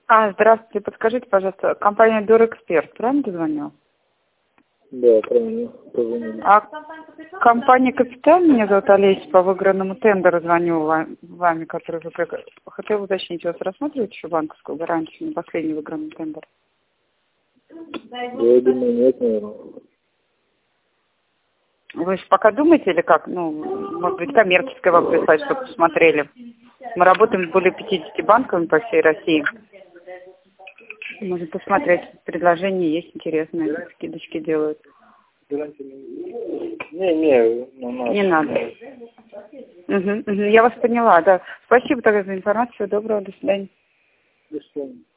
Здравствуйте, подскажите, пожалуйста, компания Дорэксперт, правильно дозвонил? Да, правильно, позвонили. Компания Капитал, меня зовут Олеся, по выигранному тендеру звоню вами, который вы... Хотела уточнить, у вас рассматриваете еще банковскую гарантию на последний выигранный тендер? Я думаю, нет, наверное. Вы еще пока думаете или как? Может быть, коммерческое вам прислать, чтобы посмотрели. Мы работаем с более 50 банками по всей России. Можно посмотреть, предложения есть интересные, скидочки делают. Не надо. Я вас поняла, да. Спасибо тогда за информацию. Всего доброго, до свидания. До свидания.